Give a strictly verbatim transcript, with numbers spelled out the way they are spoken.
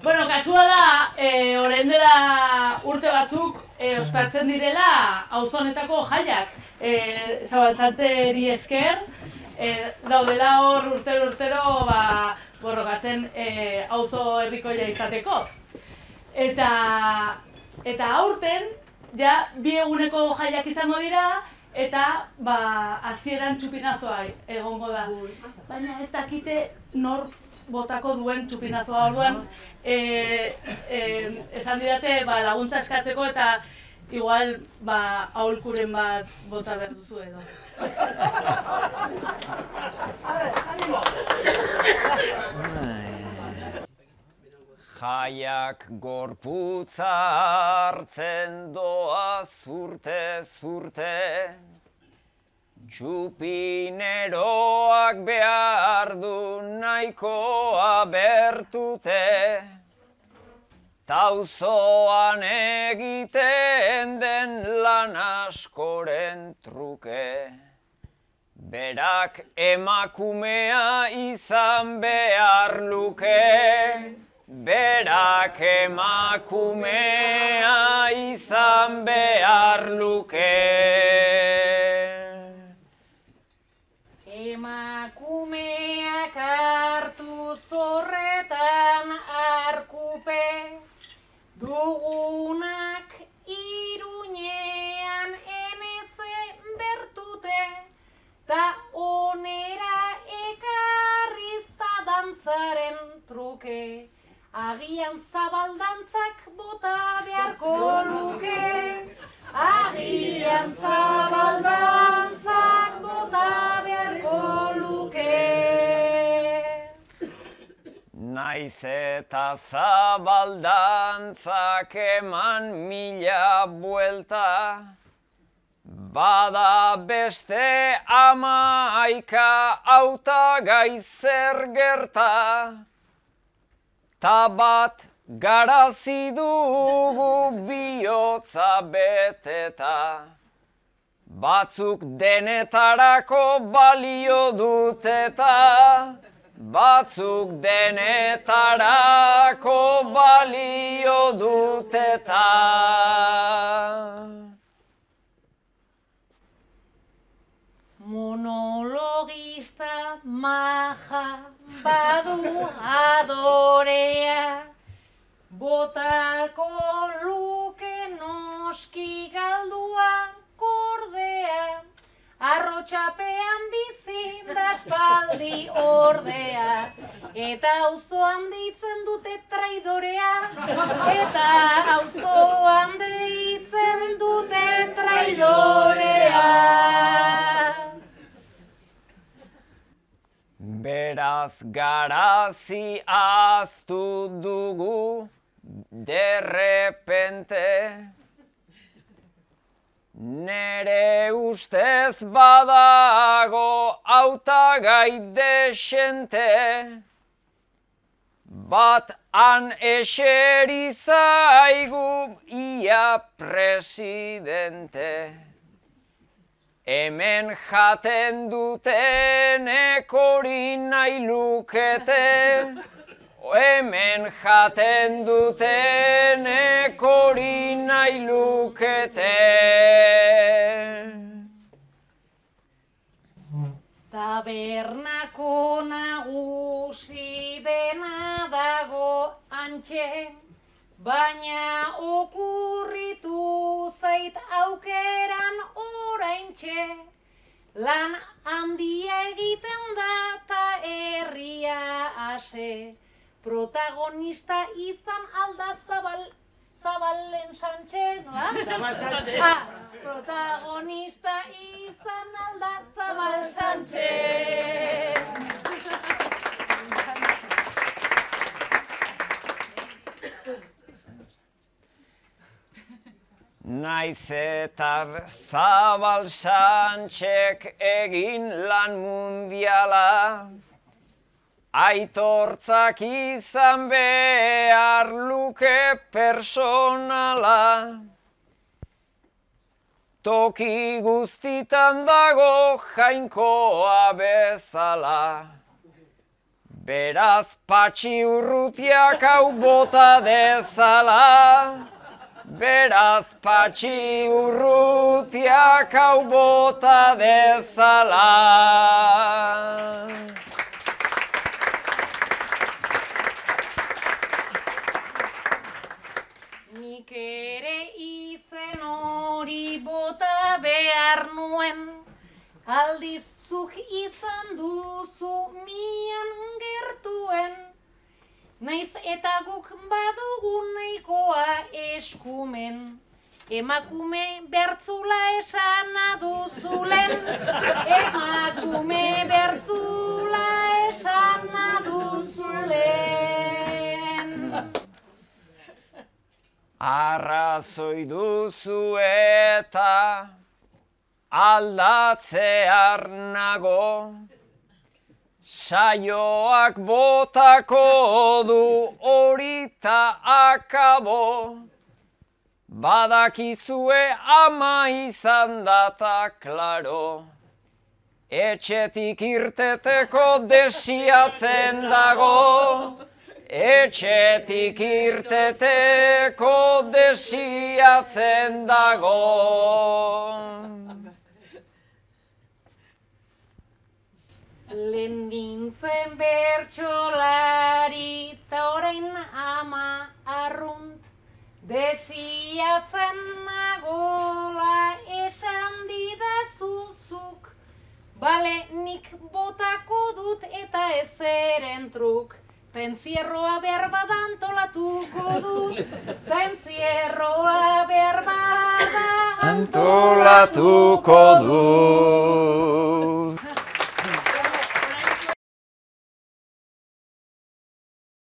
Bueno, kasua da, e, orain dela urte batzuk e, ospatzen direla auzonetako jaiak. E, Zabaltzantzeri esker, e, daudela hor urtero urtero ba, borrokatzen e, auzo herrikoia izateko. Eta, eta aurten, ja, bi eguneko jaiak izango dira, eta ba, hasieran txupinazoa egongo da. Baina ez dakite nor botako duen txupinazoa orduan, e, e, esan didate ba, laguntza eskatzeko eta igual ba, aholkuren bat bota behar duzu edo. Jaiak gorputza hartzen doa zurte zurte, txupineroak behar du nahikoa bertute, tauzoan egiten den lan askoren truke, berak emakumea izan behar luke, berak emakumea izan behar luke. Emakumeak hartu zorretan arkupe, dugunak Iruñean eneze bertute, ta onera ekarrizta dantzaren truke, agian zabaldantzak bota beharko luke, agian zabaldantzak bota beharko luke. Naiz eta zabaldantzak eman mila buelta, bada beste hamaika hautagai zer gerta, ta bat garazi dugu bihotza beteta, batzuk denetarako balio duteta, batzuk denetarako balio duteta. Monologista maja badu adorea, botako luke noski galdua kordea, arrotxapean bizi da espaldi ordea, eta auzoan deitzen dute traidorea, eta auzoan deitzen dute traidorea. Beraz garazi ahaztu dugu derrepente, nere ustez badago hautagai dexente, bat han eseri zaigu ia presidente. Hemen jaten dutenek hori nahi lukete, hemen jaten dutenek hori nahi lukete. Tabernako nagusi dena dago antxe, baina okurritu zait aukeran oraintxe, lan handia egiten da ta herria ase, protagonista izan alda zabal, zabalen Santxe, nola? Zabal Santxe. Ah, protagonista izan alda Zabal Santxe. Naiz eta Zabal Santxek egin lan mundiala, aitortzak izan behar luke personala. Toki guztitan dago jainkoa bezala, Beraz Patxi Urrutiak hau bota dezala, beraz Patxi Urrutiak hau bota dezala. Nik ere izen hori bota behar nuen, aldiz zuk izan duzu mian gertuen, naiz eta guk badugu nahikoa eskumen, emakume bertzula esana duzulen, emakume bertzula esana duzulen. Arrazoi duzu eta aldatzear nago, saioak botako du horita akabo, badakizue ama izan data klaro, etxetik irteteko desiatzen dago, etxetik irteteko desiatzen dago. Lehen nintzen bertsolari ta orain ama arrunt, desiatzen nagola esan didazuzuk, bale nik botako dut eta ezeren truk, ta entzierroa behar bada antolatuko dut, ta entzierroa behar bada Antolatuko dut.